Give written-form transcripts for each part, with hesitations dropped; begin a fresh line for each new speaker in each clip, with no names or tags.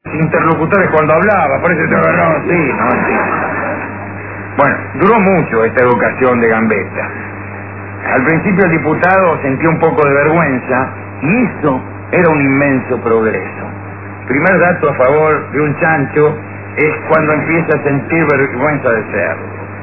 interlocutores cuando hablaba, por eso te agarraba así, ¿no? Sí. Bueno, duró mucho esta educación de Gambetta. Al principio el diputado sentía un poco de vergüenza, y eso era un inmenso progreso. Primer dato a favor de un chancho es cuando empieza a sentir vergüenza de serlo.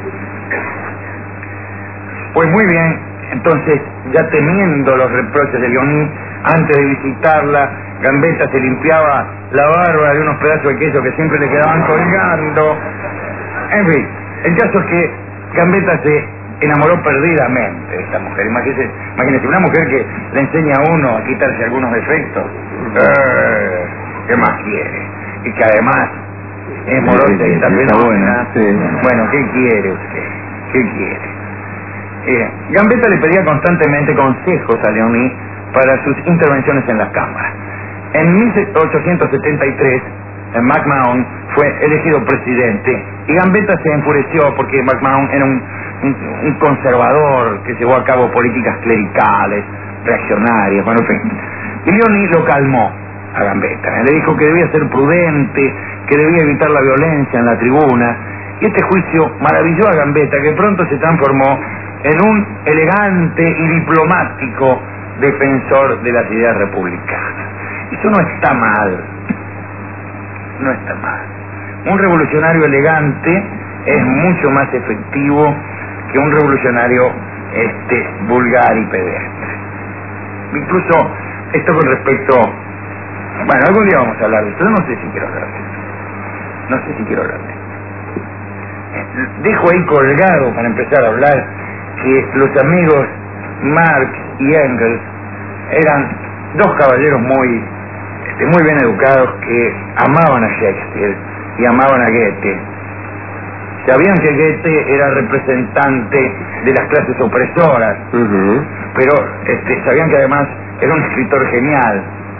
Pues muy bien, entonces, ya temiendo los reproches de Leoní, antes de visitarla, Gambetta se limpiaba la barba de unos pedazos de queso que siempre le quedaban colgando. En fin, el caso es que Gambetta se enamoró perdidamente de esta mujer. Imagínese, una mujer que le enseña a uno a quitarse algunos defectos. ¿Qué más quiere? Y que además es morosa y está buena. Sí. Bueno, ¿qué quiere usted? ¿Qué quiere? Gambetta le pedía constantemente consejos a Leoní para sus intervenciones en la Cámara. En 1873, McMahon fue elegido presidente y Gambetta se enfureció porque McMahon era un conservador que llevó a cabo políticas clericales, reaccionarias, bueno, en fin. Y Leoní lo calmó a Gambetta. Le dijo que debía ser prudente, que debía evitar la violencia en la tribuna. Y este juicio maravilló a Gambetta, que pronto se transformó en un elegante y diplomático defensor de las ideas republicanas. Eso no está mal. No está mal. Un revolucionario elegante es mucho más efectivo que un revolucionario vulgar y pedestre. Incluso esto con respecto... Bueno, algún día vamos a hablar de esto. Yo no sé si quiero hablar de esto. No sé si quiero hablar de esto. Dejo ahí colgado para empezar a hablar que los amigos Marx y Engels eran dos caballeros muy bien educados que amaban a Shakespeare y amaban a Goethe. Sabían que Goethe era representante de las clases opresoras, pero sabían que además era un escritor genial.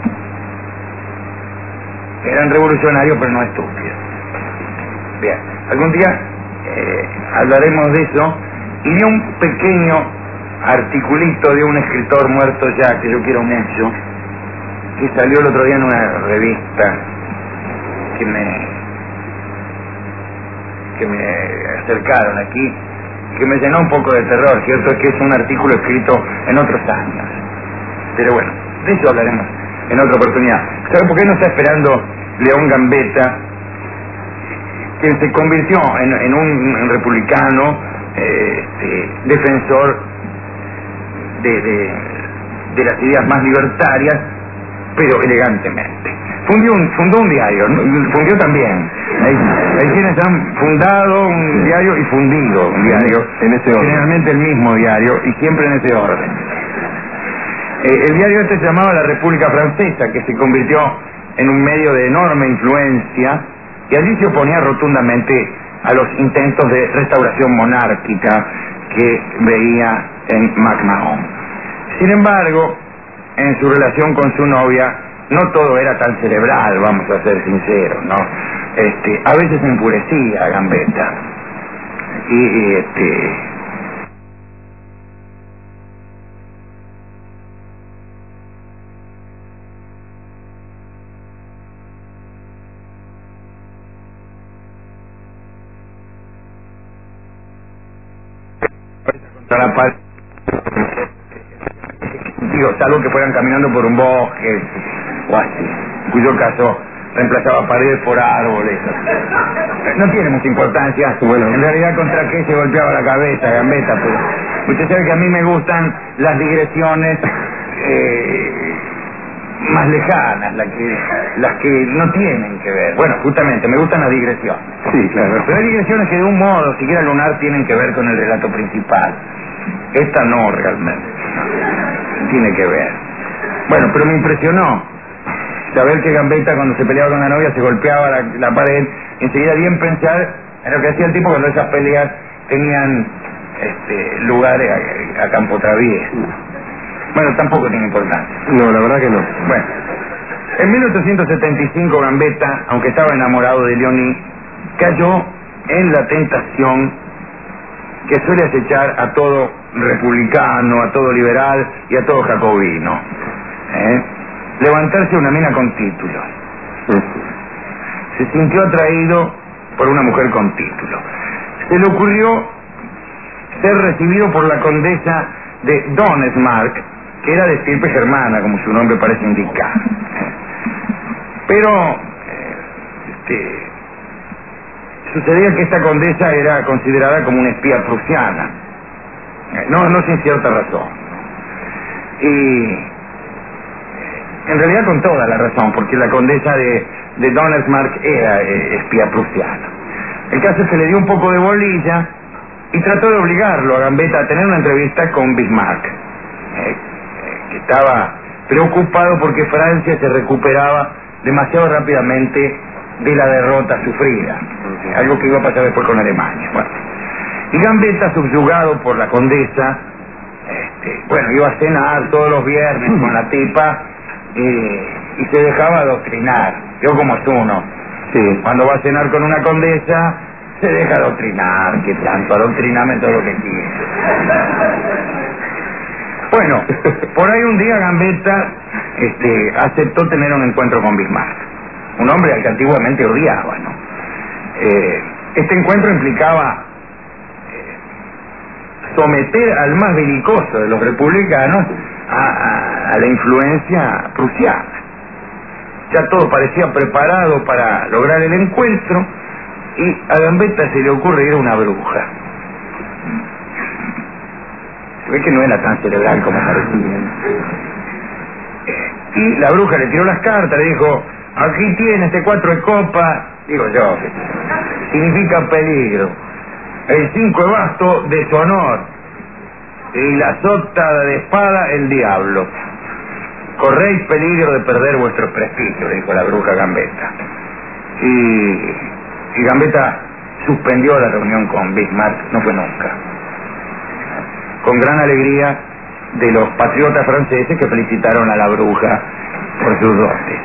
Eran revolucionarios pero no estúpidos. Bien, algún día hablaremos de eso. Y de un pequeño articulito de un escritor muerto ya, que yo quiero mucho, que salió el otro día en una revista que me acercaron aquí, que me llenó un poco de terror. Cierto es que es un artículo escrito en otros años, pero bueno, de eso hablaremos en otra oportunidad. ¿Sabe por qué no está esperando León Gambetta, que se convirtió en un republicano, defensor de las ideas más libertarias, pero elegantemente? Fundó un diario, fundió también. Hay quienes han fundado un diario y fundido un diario, en ese orden. Generalmente el mismo diario y siempre en ese orden. El diario este se llamaba La República Francesa, que se convirtió en un medio de enorme influencia, y allí se oponía rotundamente a los intentos de restauración monárquica que veía en McMahon. Sin embargo, en su relación con su novia, no todo era tan cerebral, vamos a ser sinceros, ¿no? A veces se enfurecía Gambetta. Salvo que fueran caminando por un bosque o así, cuyo caso reemplazaba paredes por árboles. No tiene mucha importancia. Bueno, en realidad, contra qué se golpeaba la cabeza Gambetta, pero usted sabe que a mí me gustan las digresiones más lejanas, las que no tienen que ver. Bueno, justamente, me gustan las digresiones. Sí, claro. Pero hay digresiones que de un modo, siquiera lunar, tienen que ver con el relato principal. Esta no, realmente. Tiene que ver. Bueno, pero me impresionó saber que Gambetta, cuando se peleaba con la novia, se golpeaba la pared. Enseguida bien pensar en lo que hacía el tipo cuando esas peleas tenían lugar a campo traviesa. Bueno, tampoco tiene importancia. No, la verdad que no. Bueno, en 1875 Gambetta, aunque estaba enamorado de Leoní, cayó en la tentación que suele acechar a todo republicano, a todo liberal y a todo jacobino. Levantarse una mina con títulos. se sintió atraído por una mujer con título. Se le ocurrió ser recibido por la condesa de Donesmarck, que era de estirpe germana, como su nombre parece indicar. Pero sucedía que esta condesa era considerada como una espía prusiana, no sin cierta razón, y en realidad con toda la razón, porque la condesa de Donesmarck era espía prusiana. El caso es que le dio un poco de bolilla y trató de obligarlo a Gambetta a tener una entrevista con Bismarck, que estaba preocupado porque Francia se recuperaba demasiado rápidamente de la derrota sufrida, algo que iba a pasar después con Alemania. Bueno, y Gambetta, subyugado por la condesa, iba a cenar todos los viernes con la tipa y se dejaba adoctrinar. Yo como es uno, sí, cuando va a cenar con una condesa se deja adoctrinar, que tanto adoctriname todo lo que quiere. Bueno, por ahí un día Gambetta aceptó tener un encuentro con Bismarck, un hombre al que antiguamente odiaba, ¿no? Este encuentro implicaba someter al más belicoso de los republicanos a la influencia prusiana. Ya todo parecía preparado para lograr el encuentro y a Gambetta se le ocurre ir a una bruja. Se ve que no era tan cerebral como parecía. Y la bruja le tiró las cartas, le dijo: aquí tienes 4 de copa, digo yo, significa peligro. El 5 de basto, deshonor. Y la sota de espada, el diablo. Corréis peligro de perder vuestro prestigio, le dijo la bruja a Gambetta. Y Gambetta suspendió la reunión con Bismarck, no fue nunca. Con gran alegría de los patriotas franceses que felicitaron a la bruja por sus dotes.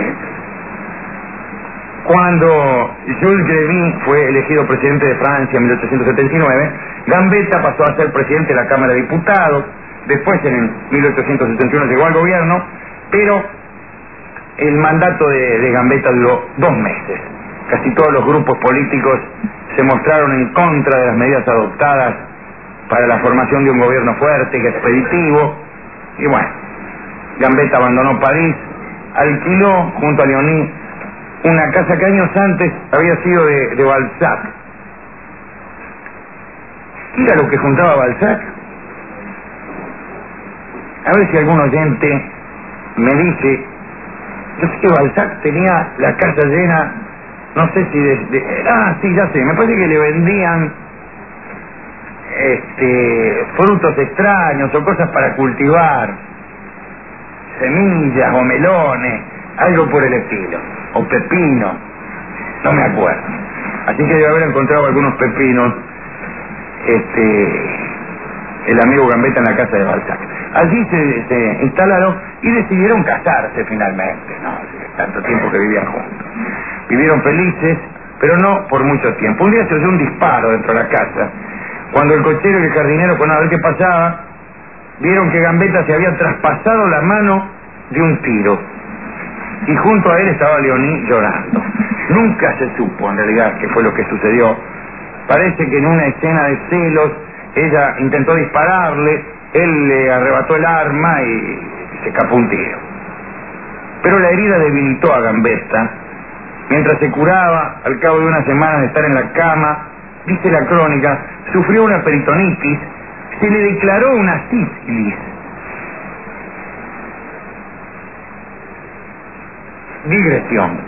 Cuando Jules Grévy fue elegido presidente de Francia en 1879, Gambetta pasó a ser presidente de la Cámara de Diputados. Después, en 1871, llegó al gobierno, pero el mandato de Gambetta duró 2 meses. Casi todos los grupos políticos se mostraron en contra de las medidas adoptadas para la formación de un gobierno fuerte y expeditivo. Y bueno, Gambetta abandonó París, alquiló junto a Leonie una casa que años antes había sido de Balzac. ¿Qué era lo que juntaba Balzac? A ver si algún oyente me dice. Yo sé que Balzac tenía la casa llena, no sé si sí, ya sé, me parece que le vendían frutos extraños o cosas para cultivar, semillas o melones, algo por el estilo, o pepino, no me acuerdo. Así que debe haber encontrado algunos pepinos el amigo Gambetta en la casa de Balzac. Allí se instalaron y decidieron casarse finalmente, ¿no? Tanto tiempo que vivían juntos. Vivieron felices, pero no por mucho tiempo. Un día se oyó un disparo dentro de la casa. Cuando el cochero y el jardinero fueron a ver qué pasaba, vieron que Gambetta se había traspasado la mano de un tiro. Y junto a él estaba Leonie llorando. Nunca se supo en realidad qué fue lo que sucedió. Parece que en una escena de celos ella intentó dispararle, él le arrebató el arma y se escapó un tiro. Pero la herida debilitó a Gambetta. Mientras se curaba, al cabo de unas semanas de estar en la cama, dice la crónica, sufrió una peritonitis, se le declaró una sífilis. Digresión.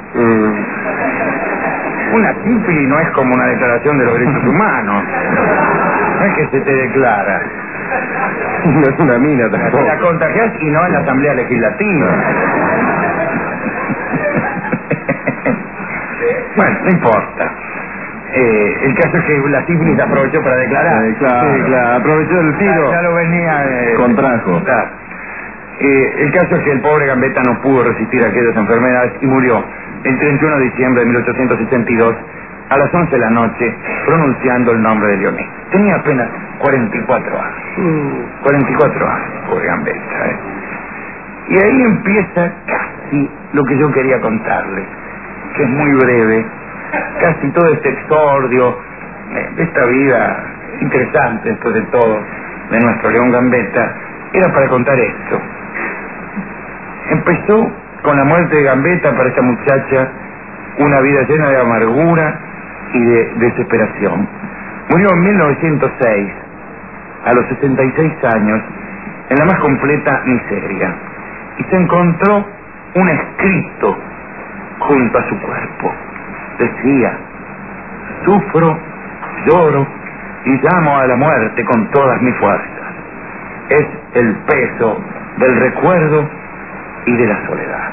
Una sífilis no es como una declaración de los derechos humanos. No es que se te declara.
No es una mina tampoco.
La contagias y no en la Asamblea Legislativa. Bueno, no importa. El caso es que la sífilis aprovechó para declarar.
Claro, sí, claro, aprovechó el tiro.
Ya lo venía.
Contrajo.
Claro. El caso es que el pobre Gambetta no pudo resistir a aquellas enfermedades y murió el 31 de diciembre de 1882 a las 11 de la noche pronunciando el nombre de Leonie. Tenía apenas 44 años. 44 años, pobre Gambetta. Y ahí empieza casi lo que yo quería contarles. que es muy breve, casi todo este exordio de esta vida interesante, después de todo, de nuestro León Gambetta, era para contar esto. Empezó con la muerte de Gambetta para esta muchacha, una vida llena de amargura y de desesperación. Murió en 1906, a los 66 años, en la más completa miseria, y se encontró un escrito junto a su cuerpo. Decía: sufro, lloro y llamo a la muerte con todas mis fuerzas. Es el peso del recuerdo y de la soledad.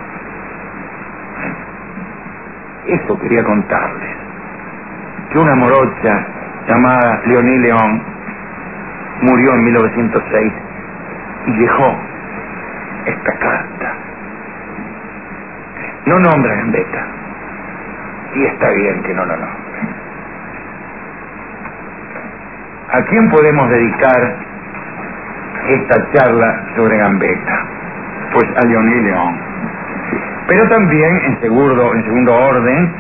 Eso quería contarles, que una morocha llamada Leonie León murió en 1906 y dejó esta carta. No nombra a Gambetta, y está bien que no lo nombre. ¿A quién podemos dedicar esta charla sobre Gambetta? Pues a Leonie León. Pero también en segundo orden,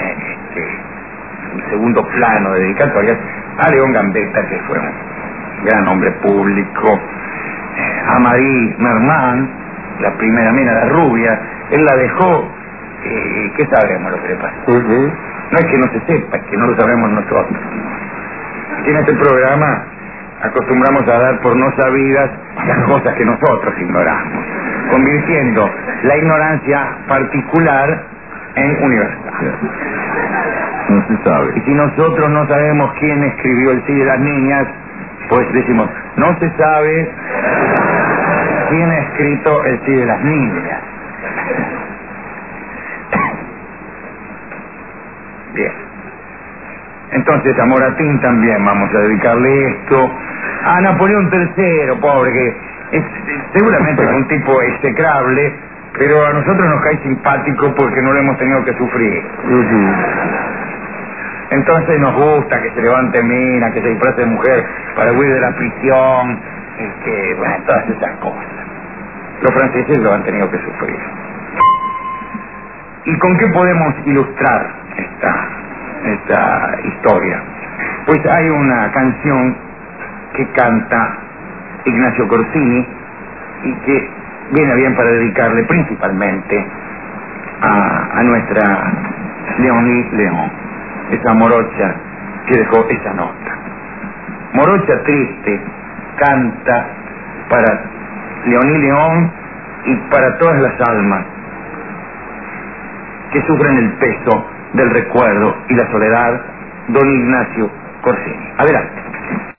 en segundo plano de dedicatorias, a León Gambetta, que fue un gran hombre público, a Marie Merman, la primera mina, la rubia. Él la dejó, ¿qué sabemos lo que le pasó? No es que no se sepa, es que no lo sabemos nosotros. Aquí en este programa acostumbramos a dar por no sabidas las cosas que nosotros ignoramos, convirtiendo la ignorancia particular en universal.
No se sabe.
Y si nosotros no sabemos quién escribió el sí de las niñas, pues decimos: no se sabe quién ha escrito el sí de las niñas. Bien. Entonces a Moratín también vamos a dedicarle esto. A Napoleón III, pobre, que es seguramente un tipo execrable, pero a nosotros nos cae simpático porque no lo hemos tenido que sufrir. Entonces nos gusta que se levante mina, que se disfrace de mujer para huir de la prisión, bueno, todas esas cosas. Los franceses lo han tenido que sufrir. ¿Y con qué podemos ilustrar esta historia? Pues hay una canción que canta Ignacio Corsini y que viene bien para dedicarle principalmente a nuestra Leonie León, esa morocha que dejó esa nota. Morocha triste canta para Leonie León y para todas las almas que sufren el peso del recuerdo y la soledad, don Ignacio Corsini. Adelante.